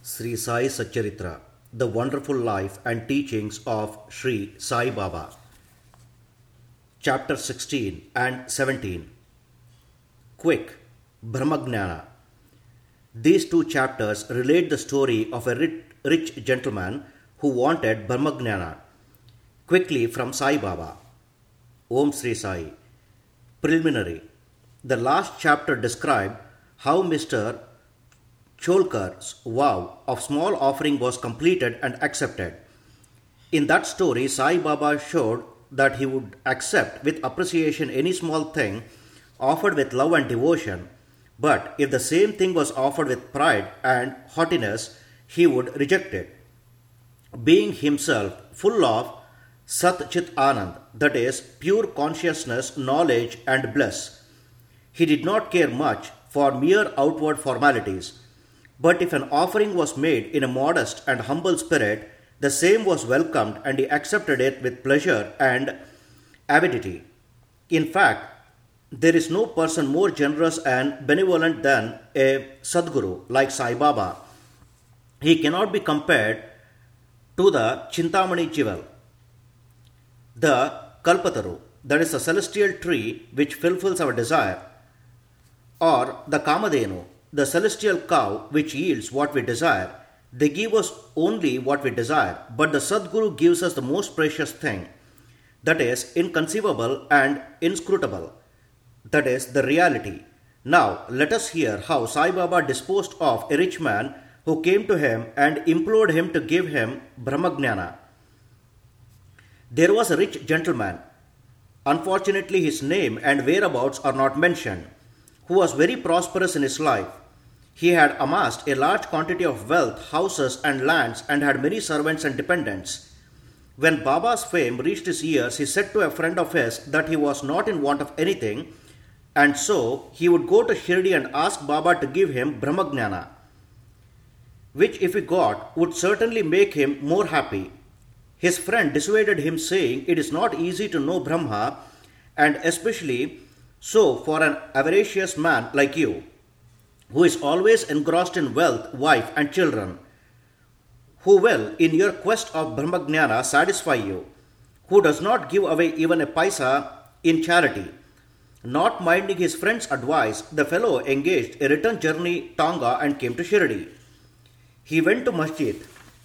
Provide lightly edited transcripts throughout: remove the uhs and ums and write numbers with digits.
Sri Sai Satcharitra, The Wonderful Life and Teachings of Sri Sai Baba. Chapter 16 and 17. Quick, Brahmagnana. These two chapters relate the story of a rich gentleman who wanted Brahmagnana quickly from Sai Baba. Om Sri Sai. Preliminary. The last chapter described how Mr. Cholkar's vow of small offering was completed and accepted. In that story, Sai Baba showed that he would accept with appreciation any small thing offered with love and devotion, but if the same thing was offered with pride and haughtiness, he would reject it. Being himself full of Sat Chit Anand, that is, pure consciousness, knowledge, and bliss, he did not care much for mere outward formalities. But if an offering was made in a modest and humble spirit, the same was welcomed and he accepted it with pleasure and avidity. In fact, there is no person more generous and benevolent than a Sadguru like Sai Baba. He cannot be compared to the Chintamani Chival, the Kalpataru, that is the celestial tree which fulfills our desire, or the Kamadhenu, the celestial cow which yields what we desire. They give us only what we desire, but the Sadguru gives us the most precious thing, that is inconceivable and inscrutable, that is the reality. Now let us hear how Sai Baba disposed of a rich man who came to him and implored him to give him Brahmagnana. There was a rich gentleman, unfortunately his name and whereabouts are not mentioned, who was very prosperous in his life. He had amassed a large quantity of wealth, houses and lands, and had many servants and dependents. When Baba's fame reached his ears, he said to a friend of his that he was not in want of anything, and so he would go to Shirdi and ask Baba to give him Brahmagnana, which if he got would certainly make him more happy. His friend dissuaded him, saying, "It is not easy to know Brahma, and especially so for an avaricious man like you, who is always engrossed in wealth, wife, and children. Who will, in your quest of Brahmagnana, satisfy you, who does not give away even a paisa in charity." Not minding his friend's advice, the fellow engaged a return journey Tonga and came to Shirdi. He went to Masjid,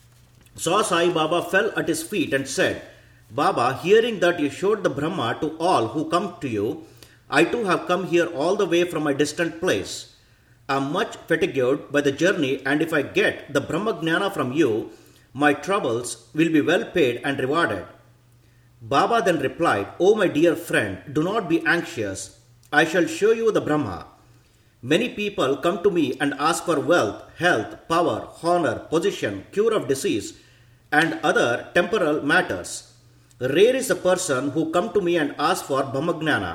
saw Sai Baba, fell at his feet and said, "Baba, hearing that you showed the Brahma to all who come to you, I too have come here all the way from a distant place. I am much fatigued by the journey, and if I get the Brahmagnana from you, my troubles will be well paid and rewarded." Baba then replied, "O my dear friend, do not be anxious. I shall show you the Brahma. Many people come to me and ask for wealth, health, power, honor, position, cure of disease, and other temporal matters. Rare is the person who come to me and ask for Brahmagnana.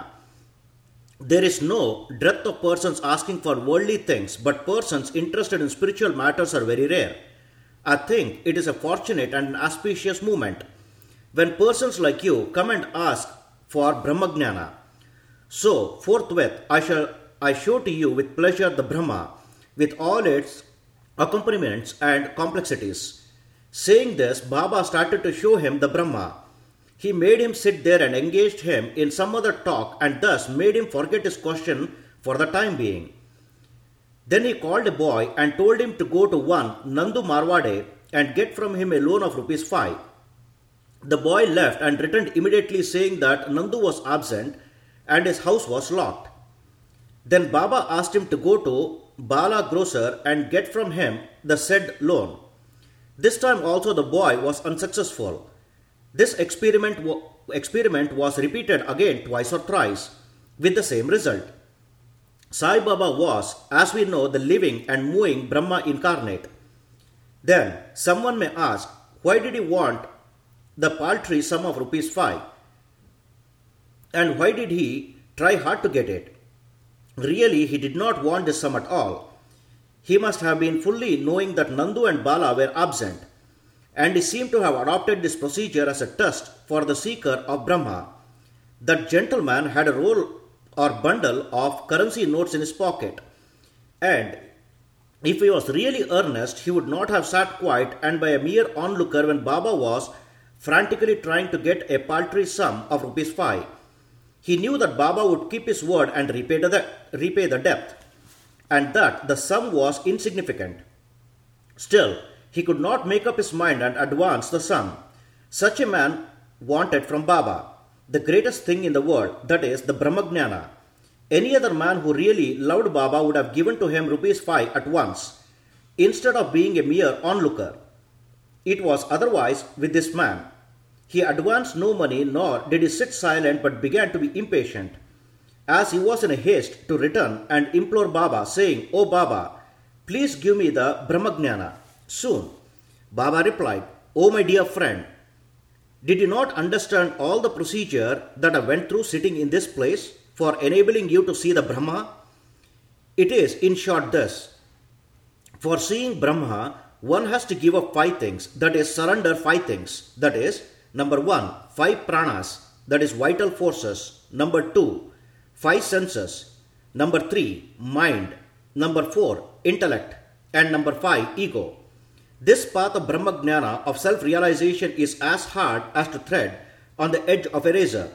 There is no dearth of persons asking for worldly things, but persons interested in spiritual matters are very rare. I think it is a fortunate and an auspicious moment when persons like you come and ask for Brahmagnana. So, forthwith, I show to you with pleasure the Brahma, with all its accompaniments and complexities." Saying this, Baba started to show him the Brahma. He made him sit there and engaged him in some other talk, and thus made him forget his question for the time being. Then he called a boy and told him to go to one Nandu Marwade and get from him a loan of ₹5. The boy left and returned immediately, saying that Nandu was absent and his house was locked. Then Baba asked him to go to Bala Grocer and get from him the said loan. This time also the boy was unsuccessful. This experiment was repeated again twice or thrice, with the same result. Sai Baba was, as we know, the living and moving Brahma incarnate. Then someone may ask, why did he want the paltry sum of ₹5? And why did he try hard to get it? Really, he did not want this sum at all. He must have been fully knowing that Nandu and Bala were absent, and he seemed to have adopted this procedure as a test for the seeker of Brahma. That gentleman had a roll or bundle of currency notes in his pocket, and If he was really earnest, he would not have sat quiet and by a mere onlooker when Baba was frantically trying to get a paltry sum of rupees 5. He knew that Baba would keep his word and repay the debt, and that the sum was insignificant. Still, he could not make up his mind and advance the sum. Such a man wanted from Baba the greatest thing in the world, that is, the Brahmagnana. Any other man who really loved Baba would have given to him rupees 5 at once, instead of being a mere onlooker. It was otherwise with this man. He advanced no money, nor did he sit silent, but began to be impatient, as he was in a haste to return and implore Baba, saying, "O Baba, please give me the Brahmagnana soon." Baba replied, "O my dear friend, did you not understand all the procedure that I went through sitting in this place for enabling you to see the Brahma? It is, in short, this. For seeing Brahma, one has to give up 5 things, that is, surrender 5 things, that is, number 1, 5 pranas, that is, vital forces, number 2, 5 senses, number 3, mind, number 4, intellect, and number 5, ego. This path of Brahmagnana, of self-realization, is as hard as to thread on the edge of a razor.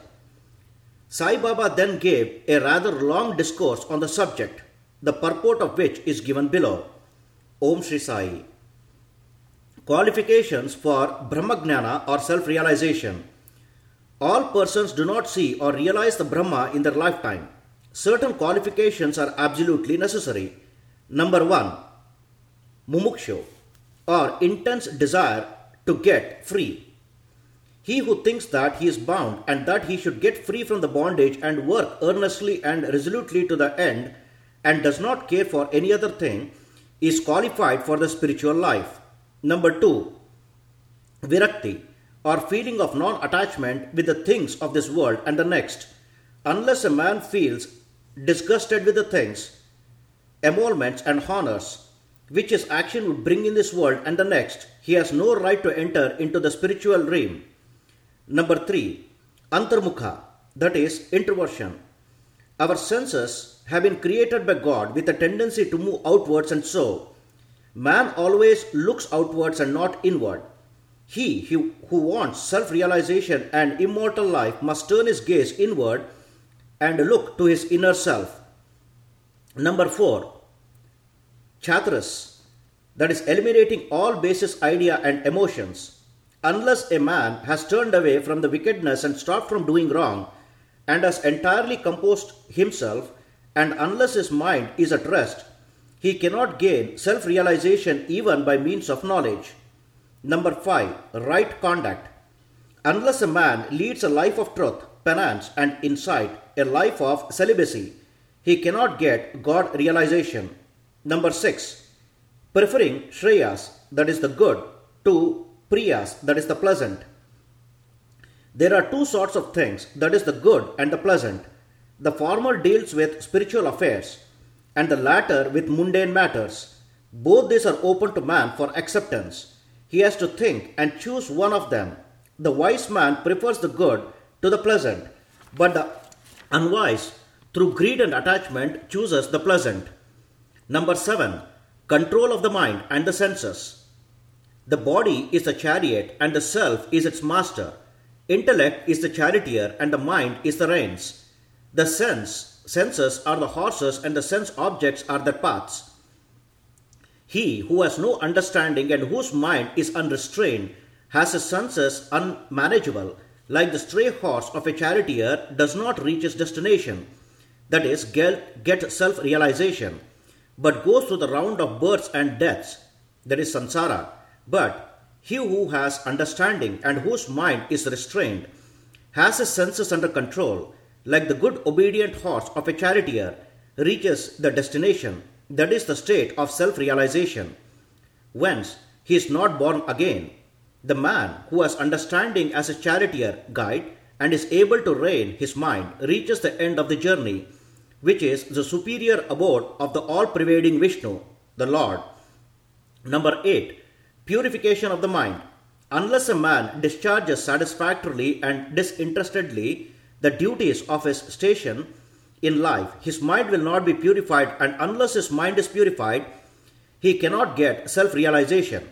Sai Baba then gave a rather long discourse on the subject, the purport of which is given below. Om Shri Sai. Qualifications for Brahmagnana or self-realization. All persons do not see or realize the Brahma in their lifetime. Certain qualifications are absolutely necessary. Number 1, mumukshu, or intense desire to get free. He who thinks that he is bound and that he should get free from the bondage and work earnestly and resolutely to the end and does not care for any other thing is qualified for the spiritual life. Number 2, virakti, or feeling of non-attachment with the things of this world and the next. Unless a man feels disgusted with the things, emoluments and honors which his action would bring in this world and the next, he has no right to enter into the spiritual realm. Number 3, antarmukha, that is, introversion. Our senses have been created by God with a tendency to move outwards, and so man always looks outwards and not inward. He who wants self-realization and immortal life must turn his gaze inward and look to his inner self. Number 4, Chatras, that is, eliminating all basis idea and emotions. Unless a man has turned away from the wickedness and stopped from doing wrong and has entirely composed himself, and unless his mind is at rest, he cannot gain self-realization even by means of knowledge. Number 5, right conduct. Unless a man leads a life of truth, penance and insight, a life of celibacy, he cannot get God realization. Number 6, preferring Shreyas, that is the good, to Priyas, that is the pleasant. There are 2 sorts of things, that is the good and the pleasant. The former deals with spiritual affairs and the latter with mundane matters. Both these are open to man for acceptance. He has to think and choose one of them. The wise man prefers the good to the pleasant, but the unwise, through greed and attachment, chooses the pleasant. Number 7, control of the mind and the senses. The body is the chariot and the self is its master. Intellect is the charioteer and the mind is the reins. The senses are the horses and the sense objects are the paths. He who has no understanding and whose mind is unrestrained has his senses unmanageable. Like the stray horse of a charioteer does not reach his destination, that is, get self-realization, but goes through the round of births and deaths, that is samsara. But he who has understanding and whose mind is restrained has his senses under control, like the good obedient horse of a charioteer reaches the destination, that is the state of self-realization, whence he is not born again. The man who has understanding as a charioteer guide and is able to rein his mind reaches the end of the journey, which is the superior abode of the all-pervading Vishnu, the Lord. Number 8, purification of the mind. Unless a man discharges satisfactorily and disinterestedly the duties of his station in life, his mind will not be purified, and unless his mind is purified, he cannot get self-realization.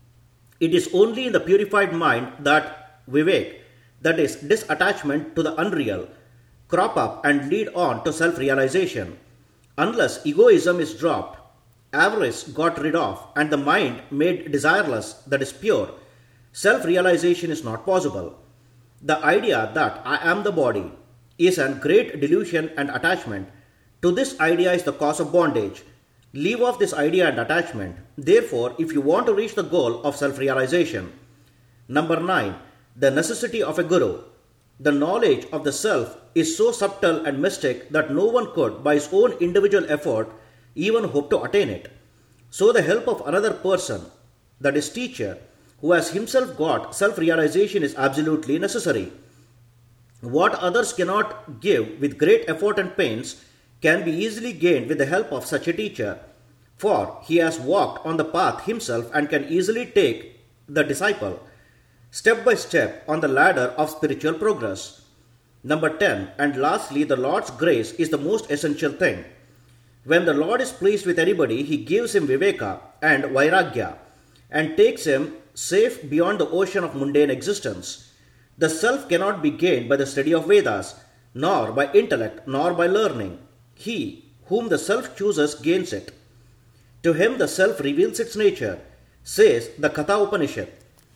It is only in the purified mind that Vivek, that is, disattachment to the unreal, crop up and lead on to self-realization. Unless egoism is dropped, avarice got rid of, and the mind made desireless, that is pure, self-realization is not possible. The idea that I am the body is a great delusion and attachment. To this idea is the cause of bondage. Leave off this idea and attachment, therefore, if you want to reach the goal of self-realization. Number 9. The necessity of a guru. The knowledge of the self is so subtle and mystic that no one could, by his own individual effort, even hope to attain it. So the help of another person, that is teacher, who has himself got self-realization is absolutely necessary. What others cannot give with great effort and pains can be easily gained with the help of such a teacher, for he has walked on the path himself and can easily take the disciple step by step on the ladder of spiritual progress. Number 10, and lastly, the Lord's grace is the most essential thing. When the Lord is pleased with anybody, he gives him viveka and vairagya and takes him safe beyond the ocean of mundane existence. The self cannot be gained by the study of Vedas, nor by intellect, nor by learning. He whom the self chooses gains it. To him the self reveals its nature, says the Katha Upanishad.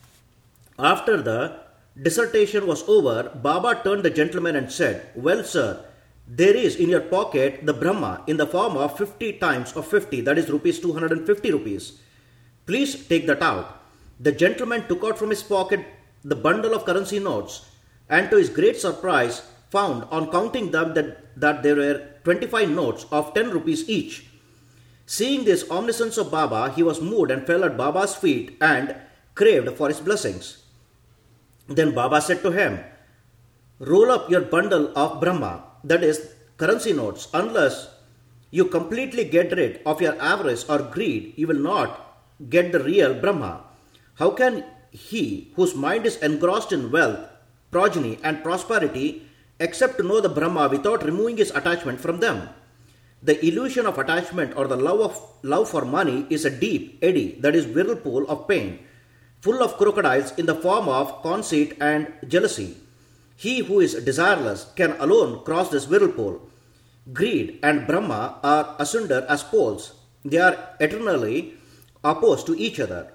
After the dissertation was over, Baba turned the gentleman and said, "Well, sir, there is in your pocket the Brahma in the form of 50 times of 50, that is rupees 250 rupees. Please take that out." The gentleman took out from his pocket the bundle of currency notes, and to his great surprise found on counting them that there were 25 notes of 10 rupees each. Seeing this omniscience of Baba, he was moved and fell at Baba's feet and craved for his blessings. Then Baba said to him, "Roll up your bundle of Brahma, that is currency notes. Unless you completely get rid of your avarice or greed, you will not get the real Brahma. How can he whose mind is engrossed in wealth, progeny and prosperity accept to know the Brahma without removing his attachment from them? The illusion of attachment or the love for money is a deep eddy, that is whirlpool of pain, full of crocodiles in the form of conceit and jealousy. He who is desireless can alone cross this whirlpool. Greed and Brahma are asunder as poles. They are eternally opposed to each other.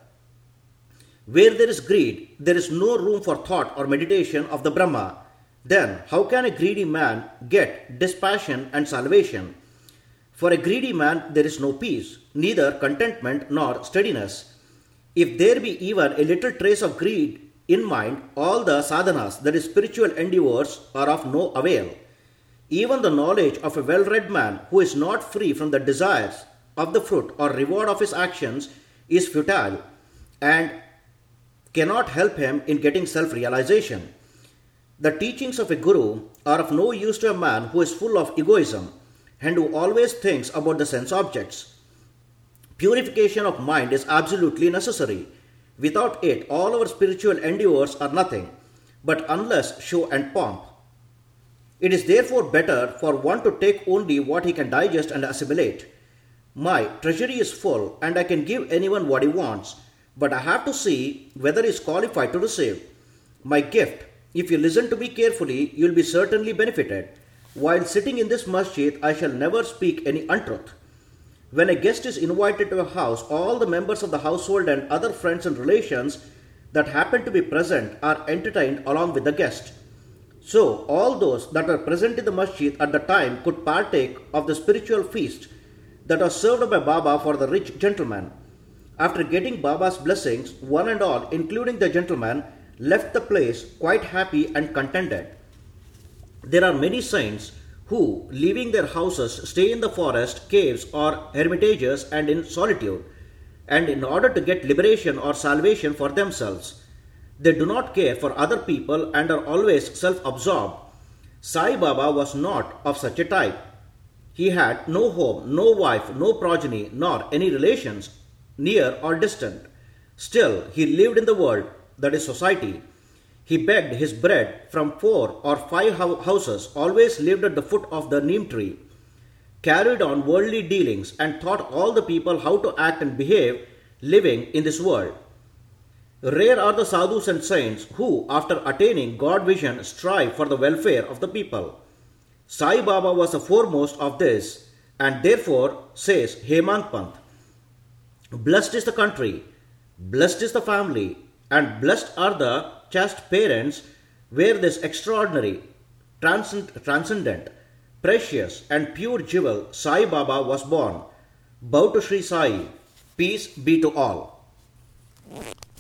Where there is greed, there is no room for thought or meditation of the Brahma. Then how can a greedy man get dispassion and salvation? For a greedy man there is no peace, neither contentment nor steadiness. If there be even a little trace of greed in mind, all the sadhanas, that is spiritual endeavors, are of no avail. Even the knowledge of a well-read man who is not free from the desires of the fruit or reward of his actions is futile and cannot help him in getting self-realization. The teachings of a guru are of no use to a man who is full of egoism and who always thinks about the sense objects. Purification of mind is absolutely necessary. Without it, all our spiritual endeavors are nothing but unless show and pomp. It is therefore better for one to take only what he can digest and assimilate. My treasury is full and I can give anyone what he wants, but I have to see whether he is qualified to receive. My gift, if you listen to me carefully, you will be certainly benefited. While sitting in this masjid, I shall never speak any untruth. When a guest is invited to a house, all the members of the household and other friends and relations that happen to be present are entertained along with the guest. So, all those that were present in the masjid at the time could partake of the spiritual feast that was served by Baba for the rich gentleman. After getting Baba's blessings, one and all, including the gentleman, left the place quite happy and contented. There are many saints who, leaving their houses, stay in the forest, caves or hermitages and in solitude, and in order to get liberation or salvation for themselves. They do not care for other people and are always self-absorbed. Sai Baba was not of such a type. He had no home, no wife, no progeny, nor any relations, near or distant. Still, he lived in the world, that is society. He begged his bread from 4 or 5 houses, always lived at the foot of the neem tree. carried on worldly dealings, and taught all the people how to act and behave living in this world. Rare are the sadhus and saints who, after attaining God vision, strive for the welfare of the people. Sai Baba was the foremost of this, and therefore says Hemant Pant, blessed is the country, blessed is the family, and blessed are the chaste parents where this extraordinary, transcendent, precious, and pure jewel Sai Baba was born. Bow to Sri Sai. Peace be to all.